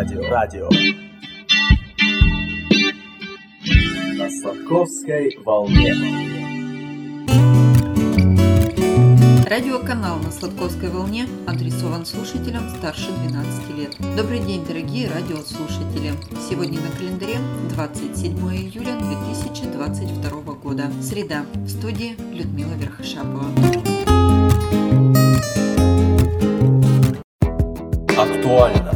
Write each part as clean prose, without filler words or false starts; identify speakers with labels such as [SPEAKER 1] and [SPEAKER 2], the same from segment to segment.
[SPEAKER 1] Радио. На Сладковской волне.
[SPEAKER 2] Радиоканал на Сладковской волне адресован слушателям старше 12 лет. Добрый день, дорогие радиослушатели! Сегодня на календаре 27 июля 2022 года. Среда. В студии Людмила Верхошапова.
[SPEAKER 1] Актуально.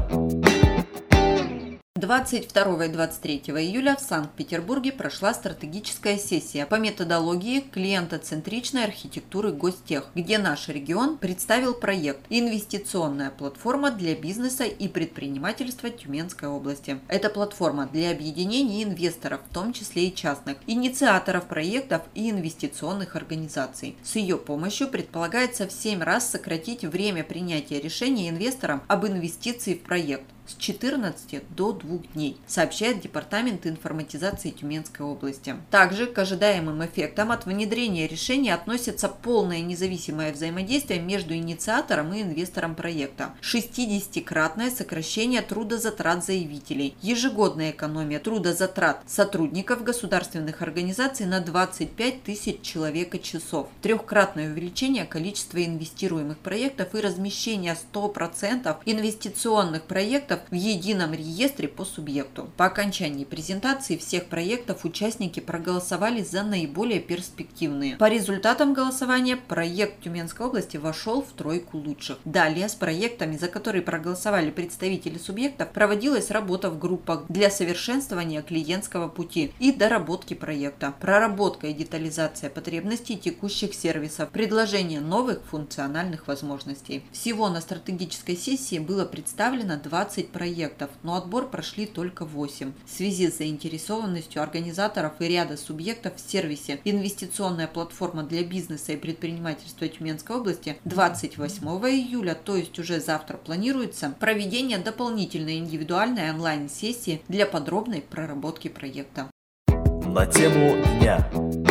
[SPEAKER 2] 22 и 23 июля в Санкт-Петербурге прошла стратегическая сессия по методологии клиентоцентричной архитектуры Гостех, где наш регион представил проект «Инвестиционная платформа для бизнеса и предпринимательства Тюменской области». Это платформа для объединения инвесторов, в том числе и частных, инициаторов проектов и инвестиционных организаций. С ее помощью предполагается в 7 раз сократить время принятия решения инвесторам об инвестиции в проект с 14 до 2 дней, сообщает Департамент информатизации Тюменской области. Также к ожидаемым эффектам от внедрения решения относится полное независимое взаимодействие между инициатором и инвестором проекта, 60-кратное сокращение трудозатрат заявителей, ежегодная экономия трудозатрат сотрудников государственных организаций на 25 тысяч человека-часов, 3-кратное увеличение количества инвестируемых проектов и размещение 100% инвестиционных проектов в едином реестре по субъекту. По окончании презентации всех проектов участники проголосовали за наиболее перспективные. По результатам голосования проект Тюменской области вошел в тройку лучших. Далее с проектами, за которые проголосовали представители субъектов, проводилась работа в группах для совершенствования клиентского пути и доработки проекта, проработка и детализация потребностей текущих сервисов, предложение новых функциональных возможностей. Всего на стратегической сессии было представлено 20 проектов, но отбор прошли только 8. В связи с заинтересованностью организаторов и ряда субъектов в сервисе «Инвестиционная платформа для бизнеса и предпринимательства Тюменской области» 28 июля, то есть уже завтра, планируется проведение дополнительной индивидуальной онлайн-сессии для подробной проработки проекта.
[SPEAKER 1] На тему дня.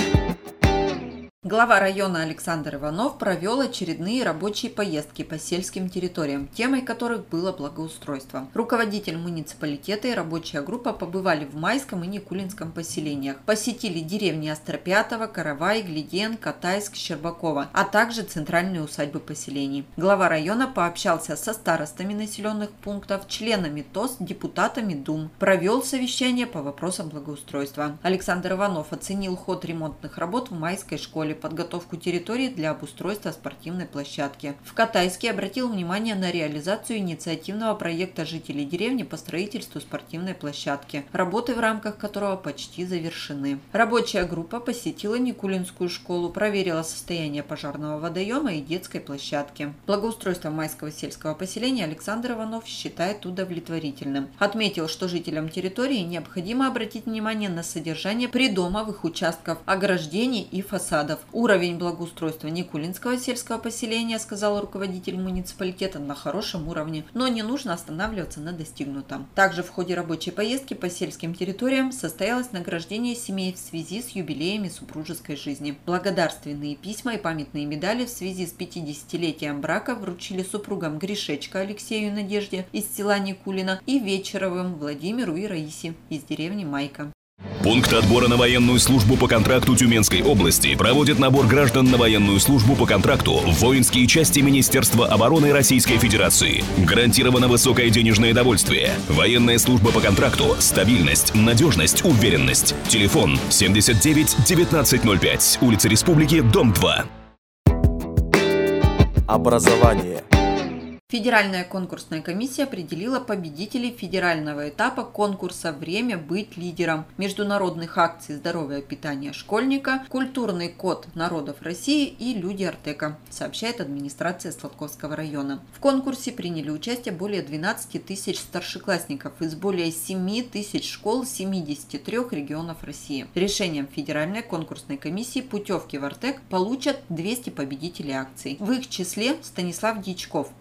[SPEAKER 2] Глава района Александр Иванов провел очередные рабочие поездки по сельским территориям, темой которых было благоустройство. Руководитель муниципалитета и рабочая группа побывали в Майском и Никулинском поселениях, посетили деревни Остропятово, Каравай, Глиден, Катайск, Щербаково, а также центральные усадьбы поселений. Глава района пообщался со старостами населенных пунктов, членами ТОС, депутатами Дум, провел совещание по вопросам благоустройства. Александр Иванов оценил ход ремонтных работ в Майской школе, подготовку территории для обустройства спортивной площадки. В Катайске обратил внимание на реализацию инициативного проекта жителей деревни по строительству спортивной площадки, работы в рамках которого почти завершены. Рабочая группа посетила Никулинскую школу, проверила состояние пожарного водоема и детской площадки. Благоустройство Майского сельского поселения Александр Иванов считает удовлетворительным. Отметил, что жителям территории необходимо обратить внимание на содержание придомовых участков, ограждений и фасадов. Уровень благоустройства Никулинского сельского поселения, сказал руководитель муниципалитета, на хорошем уровне, но не нужно останавливаться на достигнутом. Также в ходе рабочей поездки по сельским территориям состоялось награждение семей в связи с юбилеями супружеской жизни. Благодарственные письма и памятные медали в связи с 50-летием брака вручили супругам Гришечко Алексею и Надежде из села Никулино и Вечеровым Владимиру и Раисе из деревни Майка.
[SPEAKER 3] Пункт отбора на военную службу по контракту Тюменской области проводит набор граждан на военную службу по контракту в воинские части Министерства обороны Российской Федерации. Гарантировано высокое денежное довольствие. Военная служба по контракту – стабильность, надежность, уверенность. Телефон 79 1905, улица Республики, дом 2.
[SPEAKER 1] Образование.
[SPEAKER 2] Федеральная конкурсная комиссия определила победителей федерального этапа конкурса «Время быть лидером» международных акций «Здоровое питание школьника», «Культурный код народов России» и «Люди Артека», сообщает администрация Сладковского района. В конкурсе приняли участие более 12 тысяч старшеклассников из более 7 тысяч школ 73 регионов России. Решением Федеральной конкурсной комиссии путевки в Артек получат 200 победителей акций. В их числе Станислав Дьячков, лидер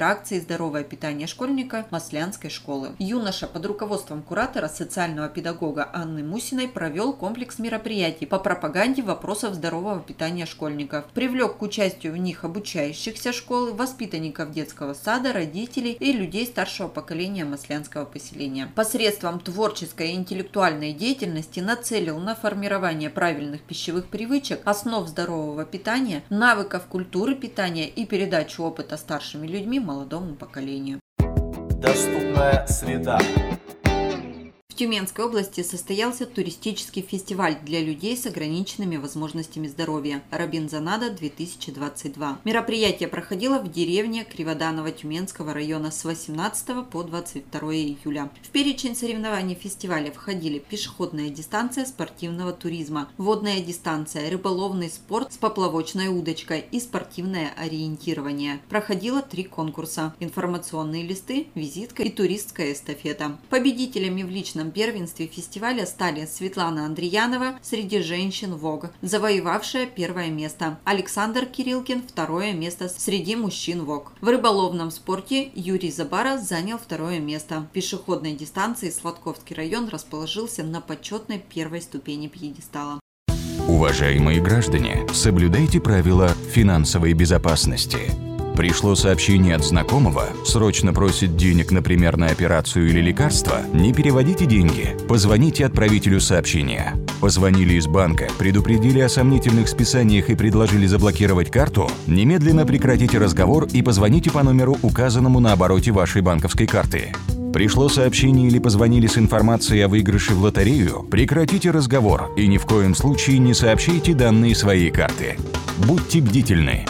[SPEAKER 2] интеракции и здоровое питание школьника Маслянской школы. Юноша под руководством куратора социального педагога Анны Мусиной провел комплекс мероприятий по пропаганде вопросов здорового питания школьников. Привлек к участию в них обучающихся школы, воспитанников детского сада, родителей и людей старшего поколения маслянского поселения. Посредством творческой и интеллектуальной деятельности нацелил на формирование правильных пищевых привычек, основ здорового питания, навыков культуры питания и передачу опыта старшими людьми молодому поколению.
[SPEAKER 1] Доступная среда.
[SPEAKER 2] В Тюменской области состоялся туристический фестиваль для людей с ограниченными возможностями здоровья «Рабинзанада-2022». Мероприятие проходило в деревне Криводаново Тюменского района с 18 по 22 июля. В перечень соревнований фестиваля входили пешеходная дистанция спортивного туризма, водная дистанция, рыболовный спорт с поплавочной удочкой и спортивное ориентирование. Проходило 3 конкурса – информационные листы, визитка и туристская эстафета. Победителями в личном первенстве фестиваля стали Светлана Андреянова среди женщин ВОГ, завоевавшая 1 место, Александр Кирилкин – 2 место среди мужчин ВОГ. В рыболовном спорте Юрий Забара занял 2 место. В пешеходной дистанции Сладковский район расположился на почетной 1 ступени пьедестала.
[SPEAKER 4] Уважаемые граждане, соблюдайте правила финансовой безопасности. Пришло сообщение от знакомого, срочно просит денег, например, на операцию или лекарство, не переводите деньги, позвоните отправителю сообщения. Позвонили из банка, предупредили о сомнительных списаниях и предложили заблокировать карту, немедленно прекратите разговор и позвоните по номеру, указанному на обороте вашей банковской карты. Пришло сообщение или позвонили с информацией о выигрыше в лотерею, прекратите разговор и ни в коем случае не сообщайте данные своей карты. Будьте бдительны.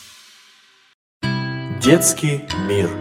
[SPEAKER 1] Детский мир.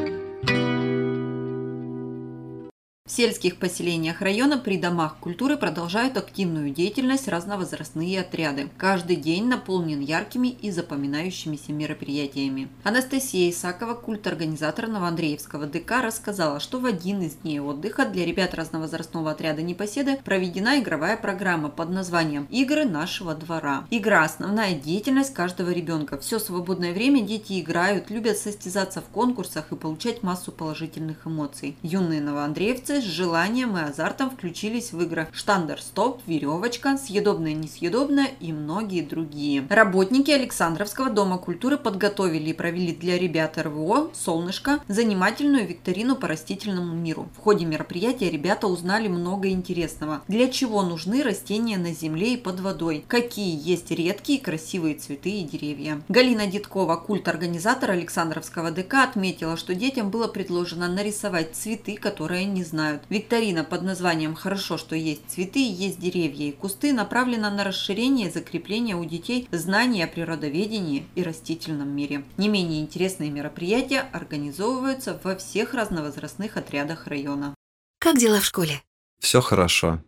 [SPEAKER 2] В сельских поселениях района при домах культуры продолжают активную деятельность разновозрастные отряды. Каждый день наполнен яркими и запоминающимися мероприятиями. Анастасия Исакова, культорганизатор Новоандреевского ДК, рассказала, что в один из дней отдыха для ребят разновозрастного отряда «Непоседы» проведена игровая программа под названием «Игры нашего двора». Игра – основная деятельность каждого ребенка. Все свободное время дети играют, любят состязаться в конкурсах и получать массу положительных эмоций. Юные новоандреевцы с желанием и азартом включились в игры «Штандер-стоп», «Веревочка», «Съедобное-несъедобное» и многие другие. Работники Александровского дома культуры подготовили и провели для ребят РВО «Солнышко» занимательную викторину по растительному миру. В ходе мероприятия ребята узнали много интересного. Для чего нужны растения на земле и под водой, какие есть редкие красивые цветы и деревья. Галина Дедкова, культорганизатор Александровского ДК, отметила, что детям было предложено нарисовать цветы, которые не знают. Викторина под названием «Хорошо, что есть цветы, есть деревья и кусты» направлена на расширение и закрепление у детей знаний о природоведении и растительном мире. Не менее интересные мероприятия организовываются во всех разновозрастных отрядах района.
[SPEAKER 5] Как дела в школе?
[SPEAKER 6] Все хорошо.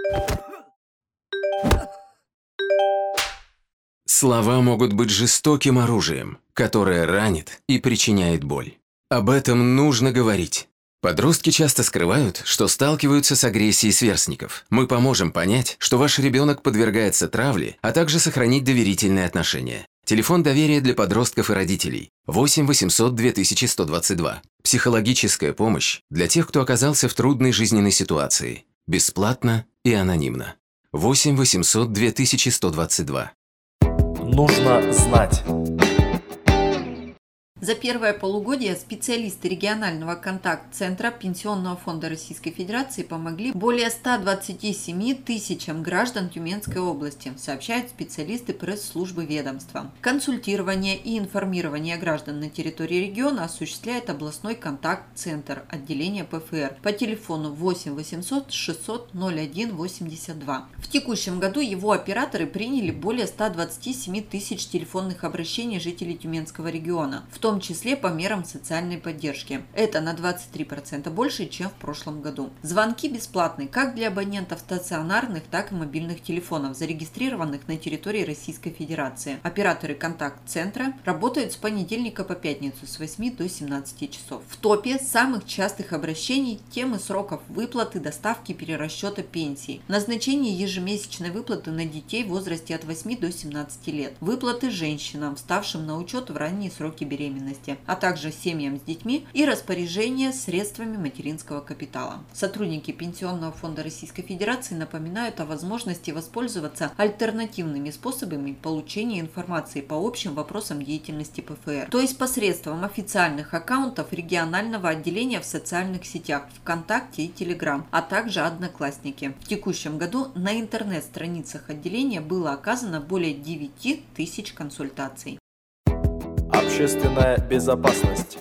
[SPEAKER 7] Слова могут быть жестоким оружием, которое ранит и причиняет боль. Об этом нужно говорить. Подростки часто скрывают, что сталкиваются с агрессией сверстников. Мы поможем понять, что ваш ребенок подвергается травле, а также сохранить доверительные отношения. Телефон доверия для подростков и родителей 8 800 2122. Психологическая помощь для тех, кто оказался в трудной жизненной ситуации. Бесплатно и анонимно. 8 800 2122.
[SPEAKER 1] Нужно знать.
[SPEAKER 2] За первое полугодие специалисты регионального контакт-центра Пенсионного фонда Российской Федерации помогли более 127 тысячам граждан Тюменской области, сообщают специалисты пресс-службы ведомства. Консультирование и информирование граждан на территории региона осуществляет областной контакт-центр отделения ПФР по телефону 8 800 600 01 82. В текущем году его операторы приняли более 127 тысяч телефонных обращений жителей Тюменского региона, в том числе по мерам социальной поддержки. Это на 23% больше, чем в прошлом году. Звонки бесплатны как для абонентов стационарных, так и мобильных телефонов, зарегистрированных на территории Российской Федерации. Операторы контакт-центра работают с понедельника по пятницу с 8 до 17 часов. В топе самых частых обращений темы сроков выплаты, доставки, перерасчета пенсий, назначение ежемесячной выплаты на детей в возрасте от 8 до 17 лет, выплаты женщинам, вставшим на учет в ранние сроки беременности, беременности, а также семьям с детьми и распоряжение средствами материнского капитала. Сотрудники Пенсионного фонда Российской Федерации напоминают о возможности воспользоваться альтернативными способами получения информации по общим вопросам деятельности ПФР, то есть посредством официальных аккаунтов регионального отделения в социальных сетях ВКонтакте и Телеграм, а также Одноклассники. В текущем году на интернет-страницах отделения было оказано более 9 тысяч консультаций.
[SPEAKER 1] Общественная безопасность.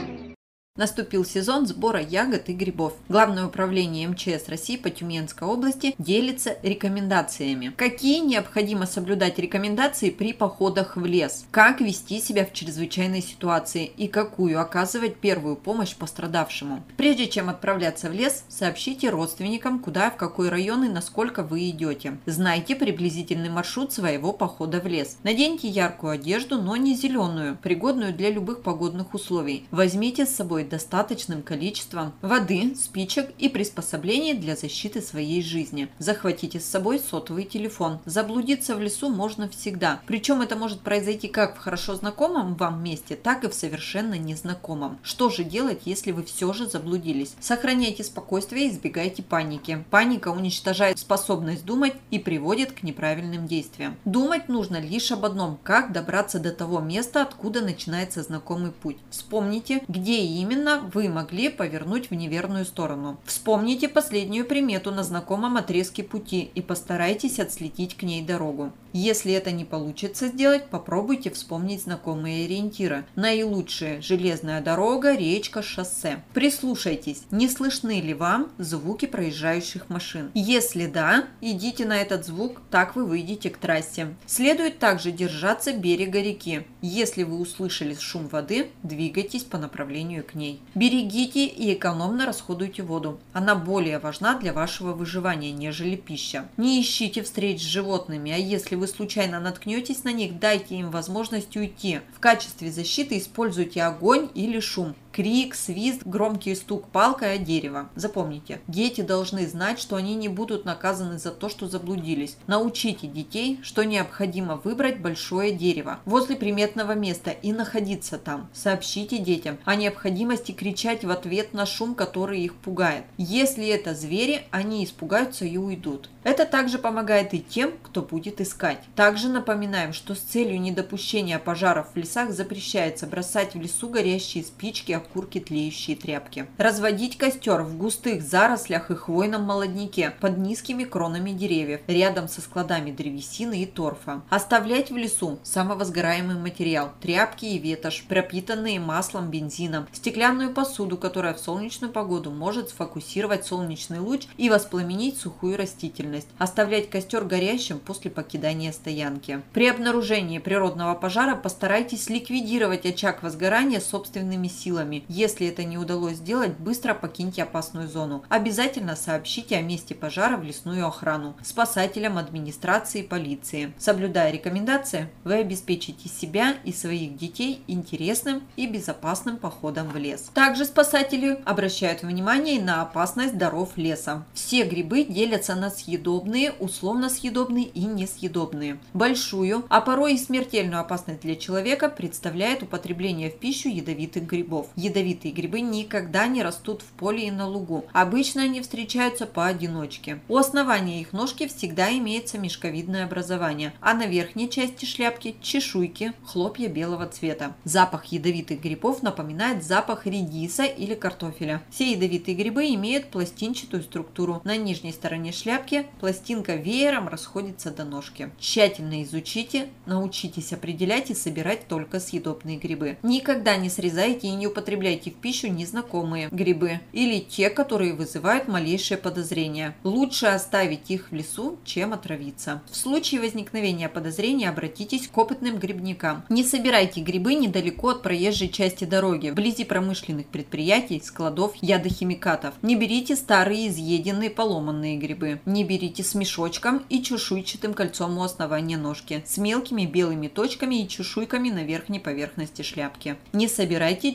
[SPEAKER 2] Наступил сезон сбора ягод и грибов. Главное управление МЧС России по Тюменской области делится рекомендациями. Какие необходимо соблюдать рекомендации при походах в лес? Как вести себя в чрезвычайной ситуации и какую оказывать первую помощь пострадавшему? Прежде чем отправляться в лес, сообщите родственникам, куда, в какой район и насколько вы идете. Знайте приблизительный маршрут своего похода в лес. Наденьте яркую одежду, но не зеленую, пригодную для любых погодных условий. Возьмите с собой достаточным количеством воды, спичек и приспособлений для защиты своей жизни. Захватите с собой сотовый телефон. Заблудиться в лесу можно всегда. Причем это может произойти как в хорошо знакомом вам месте, так и в совершенно незнакомом. Что же делать, если вы все же заблудились? Сохраняйте спокойствие и избегайте паники. Паника уничтожает способность думать и приводит к неправильным действиям. Думать нужно лишь об одном: как добраться до того места, откуда начинается знакомый путь. Вспомните, где именно вы могли повернуть в неверную сторону. Вспомните последнюю примету на знакомом отрезке пути и постарайтесь отследить к ней дорогу. Если это не получится сделать, попробуйте вспомнить знакомые ориентиры. Наилучшие: железная дорога, речка, шоссе. Прислушайтесь, не слышны ли вам звуки проезжающих машин. Если да, идите на этот звук, так вы выйдете к трассе. Следует также держаться берега реки. Если вы услышали шум воды, двигайтесь по направлению к ней. Берегите и экономно расходуйте воду. Она более важна для вашего выживания, нежели пища. Не ищите встреч с животными, а если вы случайно наткнетесь на них, дайте им возможность уйти. В качестве защиты используйте огонь или шум. Крик, свист, громкий стук палкой о дерево. Запомните, дети должны знать, что они не будут наказаны за то, что заблудились. Научите детей, что необходимо выбрать большое дерево возле приметного места и находиться там. Сообщите детям о необходимости кричать в ответ на шум, который их пугает. Если это звери, они испугаются и уйдут. Это также помогает и тем, кто будет искать. Также напоминаем, что с целью недопущения пожаров в лесах запрещается бросать в лесу горящие спички, окурки, тлеющие тряпки. Разводить костер в густых зарослях и хвойном молодняке под низкими кронами деревьев, рядом со складами древесины и торфа. Оставлять в лесу самовозгораемый материал, тряпки и ветошь, пропитанные маслом, бензином, стеклянную посуду, которая в солнечную погоду может сфокусировать солнечный луч и воспламенить сухую растительность. Оставлять костер горящим после покидания стоянки. При обнаружении природного пожара постарайтесь ликвидировать очаг возгорания собственными силами. Если это не удалось сделать, быстро покиньте опасную зону. Обязательно сообщите о месте пожара в лесную охрану, спасателям, администрации, полиции. Соблюдая рекомендации, вы обеспечите себя и своих детей интересным и безопасным походом в лес. Также спасатели обращают внимание на опасность даров леса. Все грибы делятся на съедобные, условно съедобные и несъедобные. Большую, а порой и смертельную опасность для человека представляет употребление в пищу ядовитых грибов. Ядовитые грибы никогда не растут в поле и на лугу. Обычно они встречаются поодиночке. У основания их ножки всегда имеется мешковидное образование, а на верхней части шляпки чешуйки, хлопья белого цвета. Запах ядовитых грибов напоминает запах редиса или картофеля. Все ядовитые грибы имеют пластинчатую структуру. На нижней стороне шляпки пластинка веером расходится до ножки. Тщательно изучите, научитесь определять и собирать только съедобные грибы. Никогда не срезайте и не употребляйте в пищу незнакомые грибы или те, которые вызывают малейшее подозрение. Лучше оставить их в лесу, чем отравиться. В случае возникновения подозрения обратитесь к опытным грибникам. Не собирайте грибы недалеко от проезжей части дороги, вблизи промышленных предприятий, складов, ядохимикатов. Не берите старые, изъеденные, поломанные грибы. Не берите с мешочком и чешуйчатым кольцом у основания ножки, с мелкими белыми точками и чешуйками на верхней поверхности шляпки. Не собирайте чисто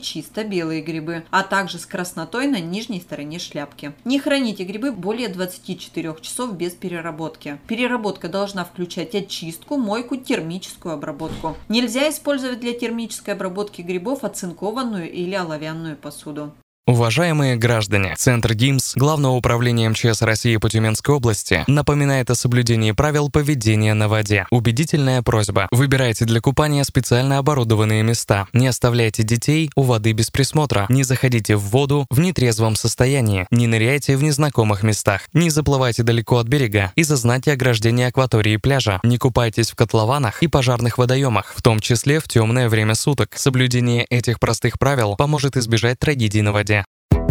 [SPEAKER 2] белые грибы, а также с краснотой на нижней стороне шляпки. Не храните грибы более 24 часов без переработки. Переработка должна включать очистку, мойку, термическую обработку. Нельзя использовать для термической обработки грибов оцинкованную или оловянную посуду.
[SPEAKER 5] Уважаемые граждане, Центр ГИМС Главного управления МЧС России по Тюменской области напоминает о соблюдении правил поведения на воде. Убедительная просьба. Выбирайте для купания специально оборудованные места. Не оставляйте детей у воды без присмотра. Не заходите в воду в нетрезвом состоянии. Не ныряйте в незнакомых местах. Не заплывайте далеко от берега и знайте ограждение акватории пляжа. Не купайтесь в котлованах и пожарных водоемах, в том числе в темное время суток. Соблюдение этих простых правил поможет избежать трагедий на воде.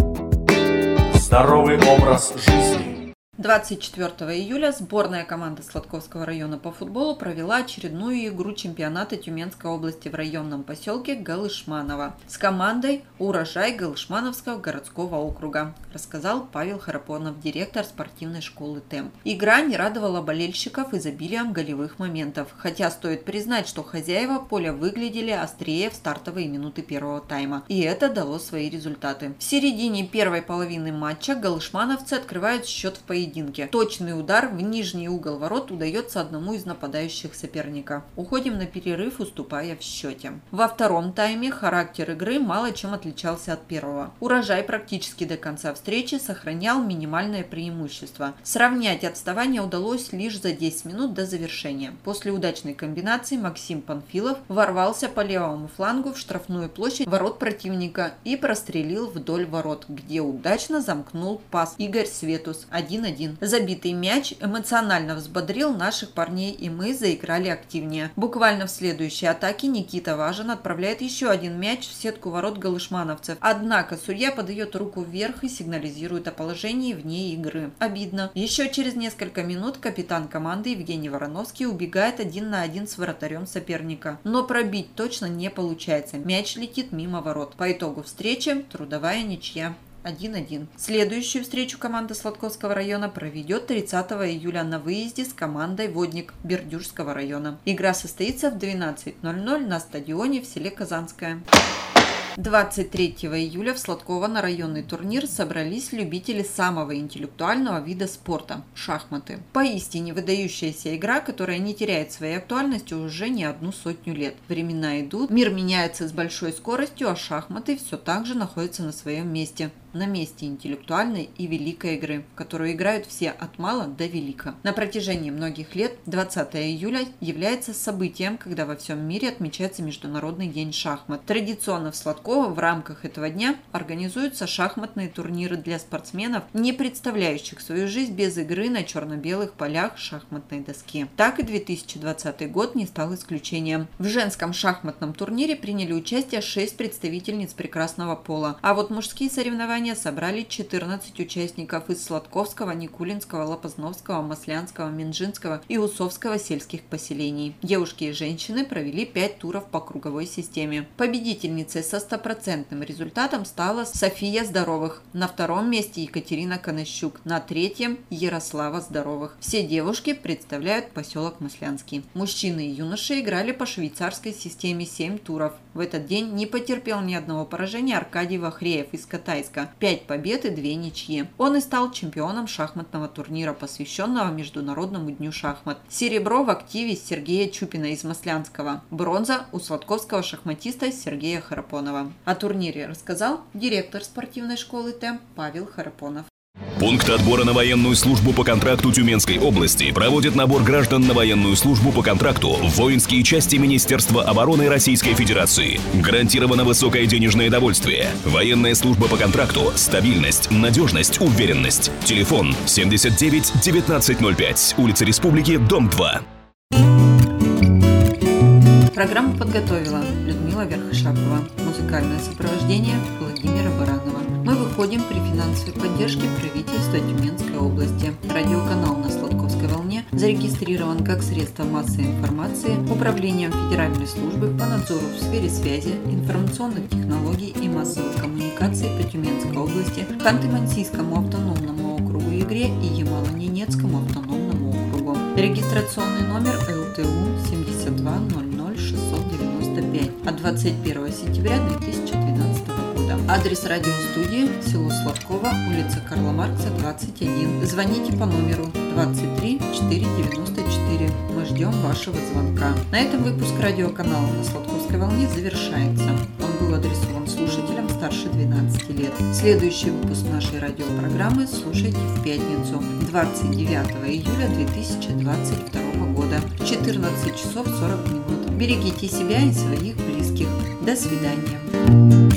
[SPEAKER 1] Здоровый образ жизни.
[SPEAKER 2] 24 июля сборная команда Сладковского района по футболу провела очередную игру чемпионата Тюменской области в районном поселке Галышманово с командой «Урожай» Галышмановского городского округа, рассказал Павел Харапонов, директор спортивной школы «Темп». Игра не радовала болельщиков изобилием голевых моментов, хотя стоит признать, что хозяева поля выглядели острее в стартовые минуты первого тайма, и это дало свои результаты. В середине первой половины матча галышмановцы открывают счет в поединке. Точный удар в нижний угол ворот удается одному из нападающих соперника. Уходим на перерыв, уступая в счете. Во втором тайме характер игры мало чем отличался от первого. «Урожай» практически до конца встречи сохранял минимальное преимущество. Сравнять отставание удалось лишь за 10 минут до завершения. После удачной комбинации Максим Панфилов ворвался по левому флангу в штрафную площадь ворот противника и прострелил вдоль ворот, где удачно замкнул пас Игорь Светус 1-1. Забитый мяч эмоционально взбодрил наших парней, и мы заиграли активнее. Буквально в следующей атаке Никита Важин отправляет еще один мяч в сетку ворот галышмановцев. Однако судья подает руку вверх и сигнализирует о положении вне игры. Обидно. Еще через несколько минут капитан команды Евгений Вороновский убегает 1 на 1 с вратарем соперника. Но пробить точно не получается. Мяч летит мимо ворот. По итогу встречи трудовая ничья. 1-1. Следующую встречу команда Сладковского района проведет 30 июля на выезде с командой «Водник» Бердюжского района. Игра состоится в 12:00 на стадионе в селе Казанское. 23 июля в Сладково на районный турнир собрались любители самого интеллектуального вида спорта – шахматы. Поистине выдающаяся игра, которая не теряет своей актуальности уже не одну сотню лет. Времена идут, мир меняется с большой скоростью, а шахматы все так же находятся на своем месте. На месте интеллектуальной и великой игры, в которую играют все от мала до велика. На протяжении многих лет 20 июля является событием, когда во всем мире отмечается Международный день шахмат. Традиционно в Сладково в рамках этого дня организуются шахматные турниры для спортсменов, не представляющих свою жизнь без игры на черно-белых полях шахматной доски. Так и 2020 год не стал исключением. В женском шахматном турнире приняли участие 6 представительниц прекрасного пола, а вот мужские соревнования собрали 14 участников из Сладковского, Никулинского, Лопазновского, Маслянского, Минжинского и Усовского сельских поселений. Девушки и женщины провели 5 туров по круговой системе. Победительницей со 100% результатом стала София Здоровых. На втором месте Екатерина Конощук. На третьем Ярослава Здоровых. Все девушки представляют поселок Маслянский. Мужчины и юноши играли по швейцарской системе 7 туров. В этот день не потерпел ни одного поражения Аркадий Вахреев из Катайска. 5 побед и 2 ничьи. Он и стал чемпионом шахматного турнира, посвященного Международному дню шахмат. Серебро в активе Сергея Чупина из Маслянского. Бронза у сладковского шахматиста Сергея Харапонова. О турнире рассказал директор спортивной школы «Темп» Павел Харапонов.
[SPEAKER 3] Пункт отбора на военную службу по контракту Тюменской области проводит набор граждан на военную службу по контракту в воинские части Министерства обороны Российской Федерации. Гарантировано высокое денежное довольствие. Военная служба по контракту – стабильность, надежность, уверенность. Телефон 79 1905, улица Республики, дом 2.
[SPEAKER 2] Программу подготовила Людмила Верхошапова. Музыкальное сопровождение Владимира Баранова. Мы выходим при финансовой поддержке правительства Тюменской области. Радиоканал на Сладковской волне зарегистрирован как средство массовой информации Управлением Федеральной службы по надзору в сфере связи, информационных технологий и массовых коммуникаций по Тюменской области, Ханты-Мансийскому автономному округу Игре и Ямало-Ненецкому автономному округу. Регистрационный номер ЛТУ 72 00 695 от 21 сентября 2012 года. Адрес радиостудии – село Сладково, улица Карла Маркса, 21. Звоните по номеру 23 494. Мы ждем вашего звонка. На этом выпуск радиоканала «На Сладковской волне» завершается. Он был адресован слушателям старше 12 лет. Следующий выпуск нашей радиопрограммы слушайте в пятницу, 29 июля 2022 года, в 14 часов 40 минут. Берегите себя и своих близких. До свидания.